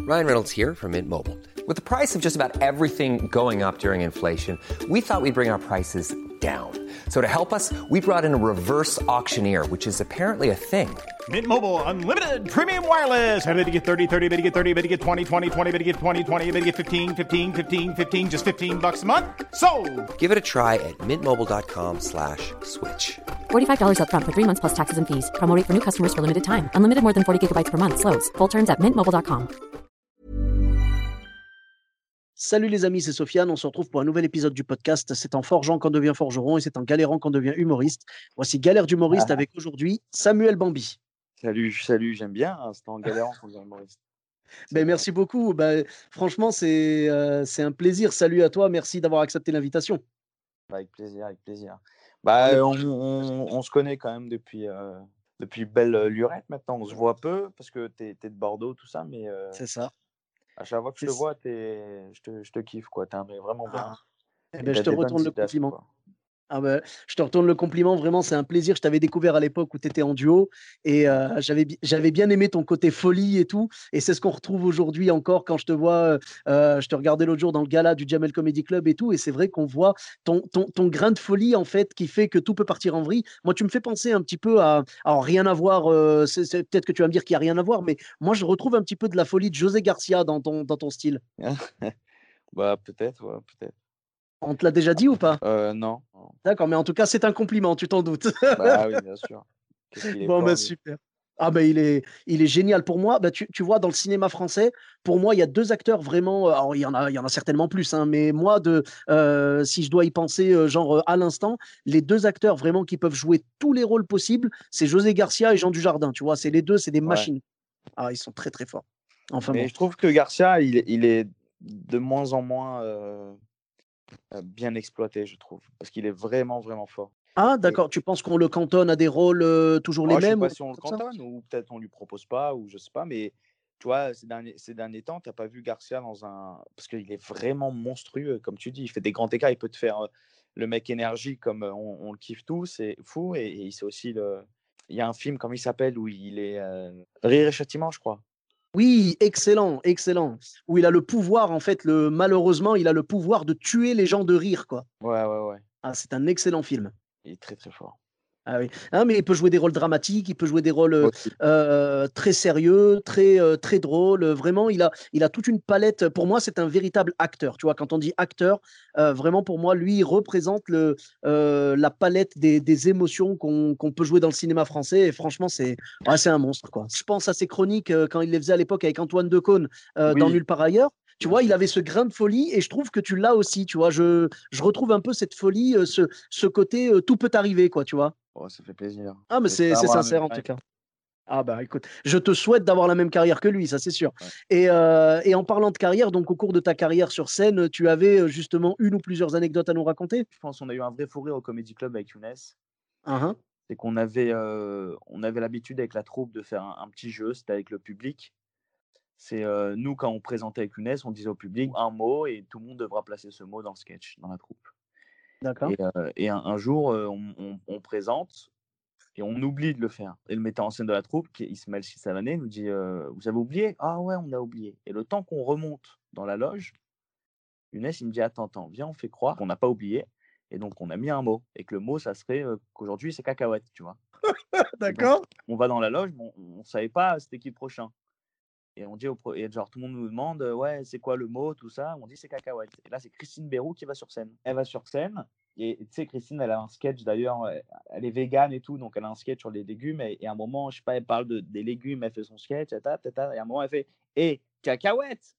Ryan Reynolds here from Mint Mobile. With the price of just about everything going up during inflation, we thought we'd bring our prices down. So to help us, we brought in a reverse auctioneer, which is apparently a thing. Mint Mobile Unlimited Premium Wireless. How to get 30, 30, how to get 30, how to get 20, 20, 20, how to get 20, 20, how to get 15, 15, 15, 15, just $15 a month? Sold! Give it a try at mintmobile.com/switch. $45 up front for 3 months plus taxes and fees. Promo rate for new customers for limited time. Unlimited more than 40 gigabytes per month. Slows full terms at mintmobile.com. Salut les amis, c'est Sofiane. On se retrouve pour un nouvel épisode du podcast. C'est en forgeant qu'on devient forgeron et c'est en galérant qu'on devient humoriste. Voici Galère d'humoriste avec aujourd'hui Samuel Bambi. Salut, j'aime bien. C'est en galérant qu'on devient humoriste. Merci beaucoup. Franchement, c'est un plaisir. Salut à toi. Merci d'avoir accepté l'invitation. Avec plaisir. On se connaît quand même depuis belle lurette maintenant. On se voit peu parce que t'es de Bordeaux, tout ça, mais C'est ça. à chaque fois que je te vois, je te kiffe, quoi. T'es un mec vraiment bien. Je te retourne le compliment. Je te retourne le compliment, vraiment, c'est un plaisir. Je t'avais découvert à l'époque où tu étais en duo et j'avais bien aimé ton côté folie et tout. Et c'est ce qu'on retrouve aujourd'hui encore quand je te vois. Je te regardais l'autre jour dans le gala du Jamel Comedy Club et tout. Et c'est vrai qu'on voit ton grain de folie, en fait, qui fait que tout peut partir en vrille. Moi, tu me fais penser un petit peu à. Alors, rien à voir, c'est peut-être que tu vas me dire qu'il n'y a rien à voir, mais moi, je retrouve un petit peu de la folie de José Garcia dans ton style. Peut-être, ouais, peut-être. On te l'a déjà dit ou pas? Non. D'accord, mais en tout cas, c'est un compliment, tu t'en doutes. Bah oui, bien sûr. Qu'est-ce qu'il est Bon, fort, lui. super. Il est génial pour moi. Tu vois, dans le cinéma français, pour moi, il y a deux acteurs vraiment. Alors, il y en a certainement plus, hein, mais moi, si je dois y penser, à l'instant, les deux acteurs vraiment qui peuvent jouer tous les rôles possibles, c'est José Garcia et Jean Dujardin. Tu vois, c'est les deux, c'est des Ouais. machines. Ah, ils sont très, très forts. Enfin Mais bon. je trouve que Garcia, il est de moins en moins bien exploité, je trouve. Parce qu'il est vraiment, vraiment fort. Ah, Et d'accord. Tu penses qu'on le cantonne à des rôles toujours les je sais mêmes ou pas des si on le trucs comme ça? cantonne ou peut-être on lui propose pas ou je sais pas, mais tu vois, ces derniers temps, t'as pas vu Garcia dans un. Parce qu'il est vraiment monstrueux, comme tu dis. Il fait des grands écarts. Il peut te faire le mec énergie comme on le kiffe tous, c'est fou. Et il sait aussi le. Il y a un film, comment il s'appelle, où il est Rire et Châtiment, je crois. Oui, excellent, excellent. Où il a le pouvoir, en fait, malheureusement, il a le pouvoir de tuer les gens de rire, quoi. Ouais. Ah, c'est un excellent film. Il est très, très fort. Ah oui. Ah, mais il peut jouer des rôles dramatiques, il peut jouer des rôles Aussi. très sérieux, très drôles. Vraiment, il a toute une palette. Pour moi, c'est un véritable acteur. Tu vois, quand on dit acteur, vraiment, pour moi, lui, il représente la palette des émotions qu'on peut jouer dans le cinéma français. Et franchement, c'est un monstre, quoi. Je pense à ses chroniques quand il les faisait à l'époque avec Antoine Decaune dans Oui, Nulle part ailleurs. Tu bien vois, il sûr. avait ce grain de folie et je trouve que tu l'as aussi. Tu vois, je retrouve un peu cette folie, ce côté tout peut arriver, quoi, tu vois. Oh, ça fait plaisir. Ah, mais c'est J'espère avoir la sincère même en tout carrière. cas. Ah bah écoute, je te souhaite d'avoir la même carrière que lui, ça c'est sûr. Ouais. Et en parlant de carrière, donc au cours de ta carrière sur scène, tu avais justement une ou plusieurs anecdotes à nous raconter? Je pense qu'on a eu un vrai fou rire au Comedy Club avec Younes. Hein, C'est qu'on on avait l'habitude avec la troupe de faire un petit jeu, c'était avec le public. C'est nous, quand on présentait avec Younes, on disait au public un mot et tout le monde devra placer ce mot dans le sketch, dans la troupe. d'accord. Et un jour, on présente et on oublie de le faire. Et le metteur en scène de la troupe, qui est Ismaël Savané, nous dit vous avez oublié? Ah ouais, on a oublié. Et le temps qu'on remonte dans la loge, Younes, il me dit attends, viens, on fait croire qu'on n'a pas oublié. Et donc, on a mis un mot. Et que le mot, ça serait qu'aujourd'hui, c'est cacahuète, tu vois. Et donc, D'accord. on va dans la loge, mais on ne savait pas c'était qui le prochain. Et on dit et genre tout le monde nous demande ouais, c'est quoi le mot, tout ça. On dit c'est cacahuète. Et là, c'est Christine Bérou qui va sur scène. Elle va sur scène et tu sais, Christine, elle a un sketch d'ailleurs, elle est végane et tout, donc elle a un sketch sur les légumes et à un moment, je sais pas, elle parle des légumes, elle fait son sketch, et à un moment elle fait cacahuète.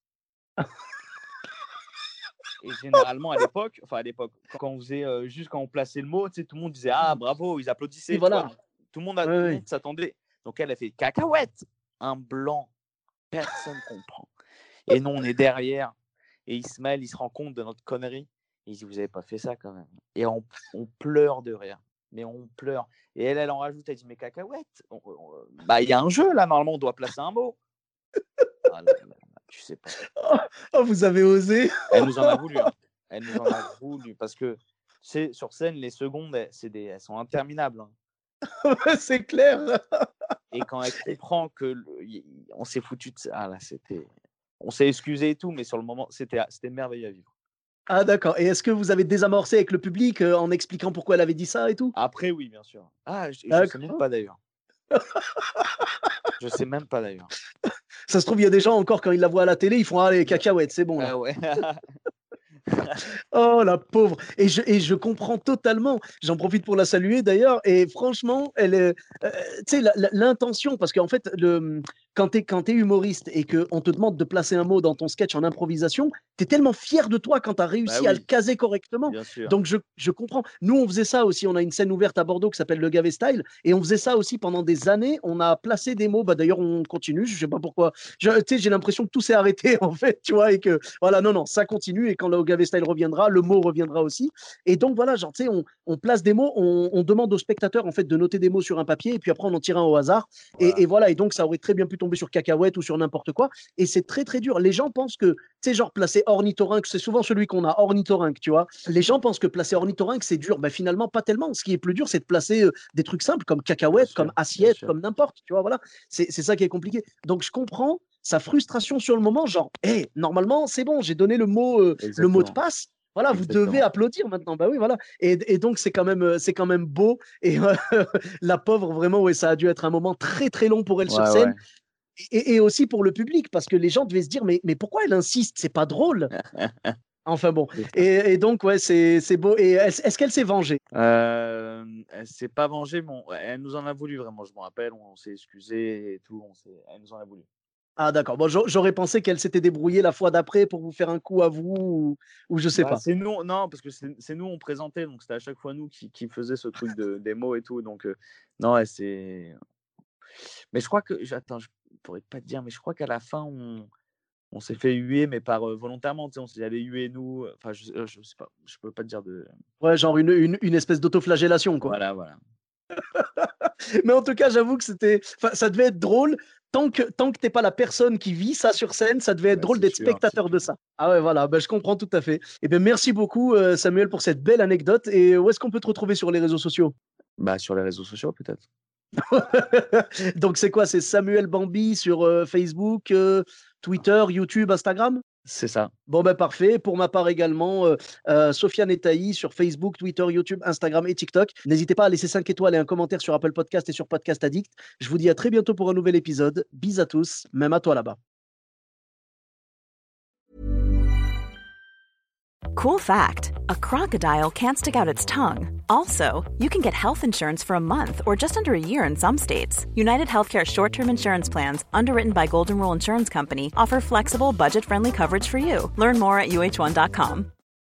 Et généralement à l'époque, quand on faisait juste quand on plaçait le mot, tu sais, tout le monde disait ah bravo, ils applaudissaient, Oui, tu vois. voilà. Tout le Oui. monde s'attendait. Donc elle a fait cacahuète, un blanc, personne comprend. Et nous on est derrière et Ismaël il se rend compte de notre connerie. Et il dit vous avez pas fait ça quand même. Et on pleure de rire. Mais on pleure. Et elle en rajoute, elle dit mais cacahuète, bah il y a un jeu là, normalement on doit placer un mot. Ah là là, tu sais pas. Oh, vous avez osé. Elle nous en a voulu. Hein. Elle nous en a voulu parce que c'est sur scène les secondes, elles sont interminables. Hein. C'est clair. Et quand elle comprend que on s'est foutu de ça, ah là c'était. On s'est excusé et tout, mais sur le moment, c'était merveilleux à vivre. Ah d'accord. Et est-ce que vous avez désamorcé avec le public en expliquant pourquoi elle avait dit ça et tout? Après, oui, bien sûr. Ah, je sais même pas d'ailleurs. Je sais même pas d'ailleurs. Ça se trouve, il y a des gens encore, quand ils la voient à la télé, ils font « Allez, cacahuètes, c'est bon. » là. Ah ouais. Oh la pauvre. Et je comprends totalement. J'en profite pour la saluer d'ailleurs. Et franchement, elle est, tu sais, l'intention, parce qu'en fait, quand t'es humoriste et qu'on te demande de placer un mot dans ton sketch en improvisation, t'es tellement fier de toi quand t'as réussi à le caser correctement. Bien sûr. Donc je comprends. Nous, on faisait ça aussi. On a une scène ouverte à Bordeaux qui s'appelle le Gavé Style, et on faisait ça aussi pendant des années. On a placé des mots. Bah d'ailleurs, on continue. Je sais pas pourquoi. Tu sais, j'ai l'impression que tout s'est arrêté en fait, tu vois, et que voilà, non, ça continue. Et quand le Gavé Style reviendra, le mot reviendra aussi. Et donc voilà, genre, tu sais, on place des mots, on demande aux spectateurs en fait de noter des mots sur un papier, et puis après on en tire un au hasard. Voilà. Et voilà. Et donc ça aurait très bien pu tomber sur cacahuète ou sur n'importe quoi. Et c'est très très dur. Les gens pensent que, tu sais, genre placer ornithorynque, c'est souvent celui qu'on a, ornithorynque, tu vois. Les gens pensent que placer ornithorynque c'est dur. Ben finalement pas tellement. Ce qui est plus dur, c'est de placer des trucs simples comme cacahuète, comme assiette, comme n'importe, tu vois. Voilà. C'est ça qui est compliqué. Donc je comprends sa frustration sur le moment, genre, normalement c'est bon, j'ai donné le mot de passe. Voilà, vous devez applaudir maintenant. Bah oui, voilà. Et donc, c'est quand même beau. Et la pauvre, vraiment, ouais, ça a dû être un moment très, très long pour elle sur scène. Ouais. Et aussi pour le public, parce que les gens devaient se dire, mais pourquoi elle insiste? C'est pas drôle. Enfin bon. Et donc, ouais, c'est beau. Et est-ce qu'elle s'est vengée? Elle s'est pas vengée, mais elle nous en a voulu, vraiment. Je me rappelle, on s'est excusé et tout. Elle nous en a voulu. Ah d'accord, bon, j'aurais pensé qu'elle s'était débrouillée la fois d'après pour vous faire un coup à vous, ou je sais pas. C'est nous, non, parce que c'est nous, on présentait, donc c'était à chaque fois nous qui faisaient ce truc des mots et tout, donc non, c'est... Mais je crois que, attends, je pourrais pas te dire, mais je crois qu'à la fin, on s'est fait huer, mais volontairement, tu sais, on s'est allé huer nous, enfin, je sais pas, je peux pas te dire de... Ouais, genre une espèce d'autoflagellation, quoi. Voilà. Mais en tout cas, j'avoue que ça devait être drôle. Tant que t'es pas la personne qui vit ça sur scène, ça devait être drôle d'être spectateur de ça. Ah ouais, voilà, je comprends tout à fait. Et bien, merci beaucoup, Samuel, pour cette belle anecdote. Et où est-ce qu'on peut te retrouver sur les réseaux sociaux? Sur les réseaux sociaux, peut-être. Donc, c'est quoi? C'est Samuel Bambi sur Facebook, Twitter, YouTube, Instagram? C'est ça. Bon, parfait. Pour ma part également, Sofiane Etaï sur Facebook, Twitter, YouTube, Instagram et TikTok. N'hésitez pas à laisser 5 étoiles et un commentaire sur Apple Podcast et sur Podcast Addict. Je vous dis à très bientôt pour un nouvel épisode. Bis à tous, même à toi là-bas. Cool fact, a crocodile can't stick out its tongue. Also, you can get health insurance for a month or just under a year in some states. United Healthcare short-term insurance plans, underwritten by Golden Rule Insurance Company, offer flexible, budget-friendly coverage for you. Learn more at uh1.com.